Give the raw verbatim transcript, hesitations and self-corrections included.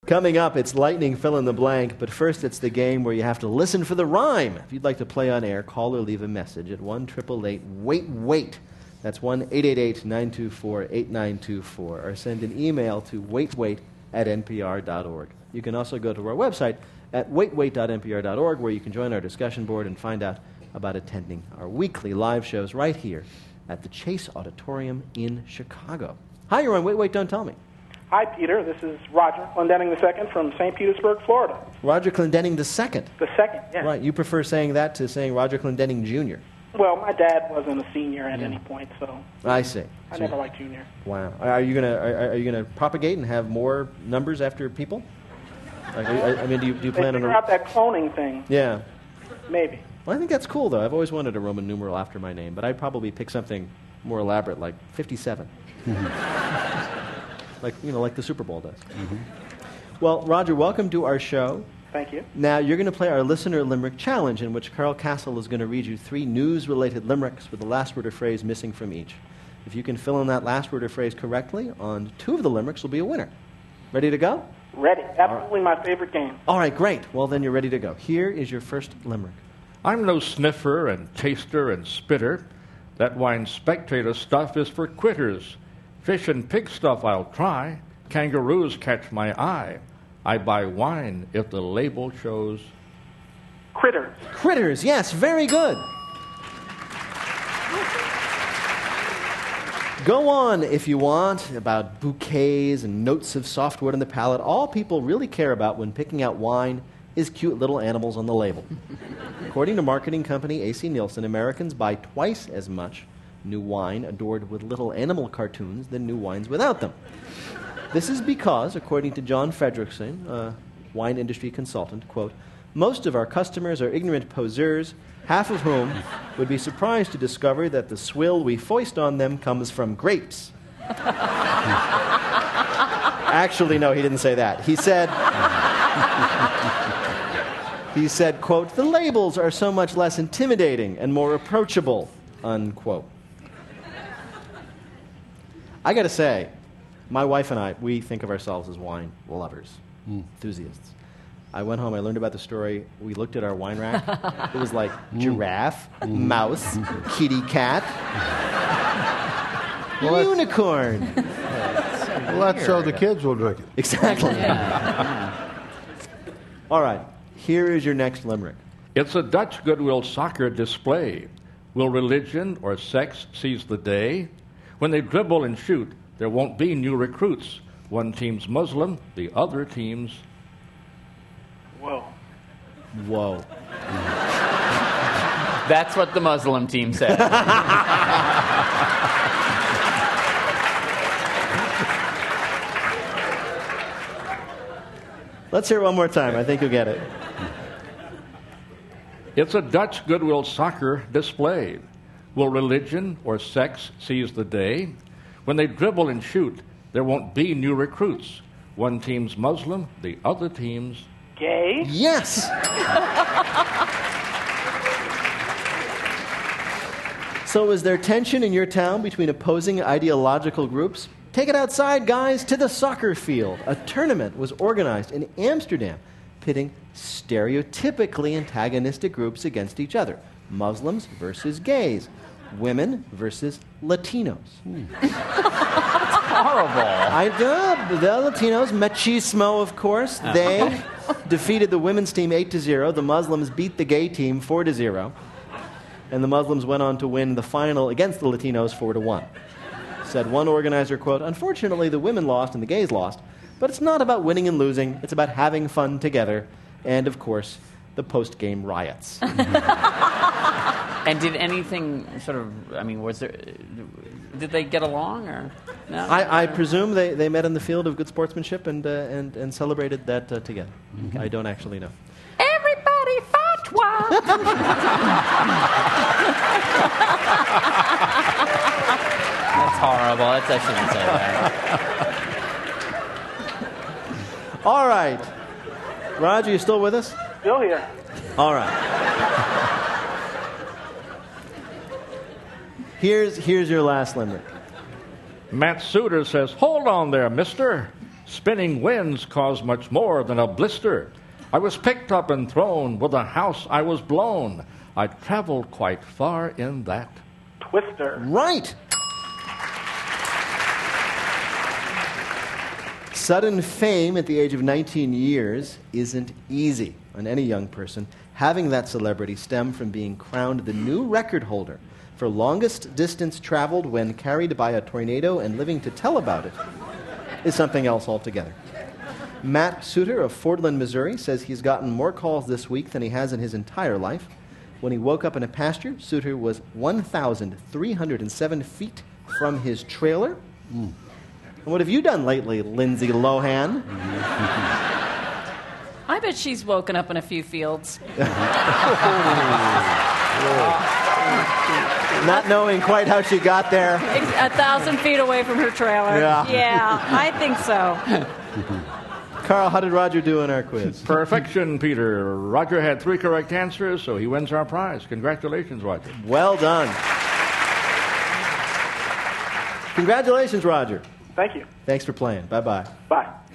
Coming up, it's lightning fill in the blank, but first it's the game where you have to listen for the rhyme. If you'd like to play on air, call or leave a message at one eight eight eight, wait, wait. That's one eight eight eight, nine two four, eight nine two four, or send an email to waitwait at n p r dot org. You can also go to our website at wait wait dot n p r dot org, where you can join our discussion board and find out about attending our weekly live shows right here at the Chase Auditorium in Chicago. Hi, you're on Wait, Wait, Don't Tell Me. Hi, Peter. This is Roger Clendenning the second from Saint Petersburg, Florida. Roger Clendenning the second. The second, yes. Right. You prefer saying that to saying Roger Clendenning Junior Well, my dad wasn't a senior at yeah. any point, so I see. I so never liked Junior. Wow. Are you gonna are, are you gonna propagate and have more numbers after people? Like, I, I mean, do you, do you plan they on figure a, out that cloning thing? Yeah. Maybe. Well, I think that's cool, though. I've always wanted a Roman numeral after my name, but I'd probably pick something more elaborate, like fifty-seven. Like, you know, like the Super Bowl does. Mm-hmm. Well, Roger, welcome to our show. Thank you. Now, you're going to play our Listener Limerick Challenge, in which Carl Castle is going to read you three news-related limericks with the last word or phrase missing from each. If you can fill in that last word or phrase correctly on two of the limericks, you'll be a winner. Ready to go? Ready. Absolutely my favorite game. All right, great. Well, then you're ready to go. Here is your first limerick. I'm no sniffer and taster and spitter. That wine spectator stuff is for quitters. Fish and pig stuff I'll try. Kangaroos catch my eye. I buy wine if the label shows... Critters. Critters, yes, very good. Go on, if you want, about bouquets and notes of softwood on the palate. All people really care about when picking out wine is cute little animals on the label. According to marketing company A C Nielsen, Americans buy twice as much new wine adored with little animal cartoons than new wines without them. This is because, according to John Fredrickson, a wine industry consultant, quote, most of our customers are ignorant poseurs, half of whom would be surprised to discover that the swill we foist on them comes from grapes. Actually, no, he didn't say that. He said, he said, quote, the labels are so much less intimidating and more approachable, unquote. I got to say, my wife and I, we think of ourselves as wine lovers, mm. enthusiasts. I went home, I learned about the story. We looked at our wine rack. It was like mm. giraffe, mm. mouse, kitty cat, well, unicorn. Well, that's so the kids will drink it. Exactly. Yeah. All right, here is your next limerick. It's a Dutch goodwill soccer display. Will religion or sex seize the day? When they dribble and shoot, there won't be new recruits. One team's Muslim, the other team's... Whoa. Whoa. That's what the Muslim team said. Let's hear it one more time. I think you'll get it. It's a Dutch goodwill soccer display. Will religion or sex seize the day? When they dribble and shoot, there won't be new recruits. One team's Muslim, the other team's... Gay? Yes! So is there tension in your town between opposing ideological groups? Take it outside, guys, to the soccer field. A tournament was organized in Amsterdam, pitting stereotypically antagonistic groups against each other. Muslims versus gays. Women versus Latinos. Hmm. That's horrible. I do. The Latinos, machismo, of course. They defeated the women's team eight to zero. The Muslims beat the gay team four to zero. And the Muslims went on to win the final against the Latinos four to one. Said one organizer, quote, unfortunately, the women lost and the gays lost, but it's not about winning and losing. It's about having fun together. And, of course, the post-game riots. And did anything sort of, I mean, was there, did they get along or no? I, I presume they, they met in the field of good sportsmanship and uh, and, and celebrated that uh, together. Mm-hmm. I don't actually know. Everybody fatwa! That's horrible. That's, I shouldn't say that. All right. Roger, you still with us? Still here. All right. Here's here's your last limerick. Matt Suter says, hold on there, mister. Spinning winds cause much more than a blister. I was picked up and thrown. With a house I was blown. I traveled quite far in that. Twister. Right. Sudden fame at the age of nineteen years isn't easy on any young person. Having that celebrity stem from being crowned the new record holder for longest distance traveled when carried by a tornado and living to tell about it is something else altogether. Matt Suter of Fordland, Missouri, says he's gotten more calls this week than he has in his entire life. When he woke up in a pasture, Suter was one thousand three hundred seven feet from his trailer. Mm. And what have you done lately, Lindsay Lohan? I bet she's woken up in a few fields. Not knowing quite how she got there. A thousand feet away from her trailer. Yeah. Yeah, I think so. Carl, how did Roger do in our quiz? Perfection, Peter. Roger had three correct answers, so he wins our prize. Congratulations, Roger. Well done. Congratulations, Roger. Thank you. Thanks for playing. Bye-bye. Bye.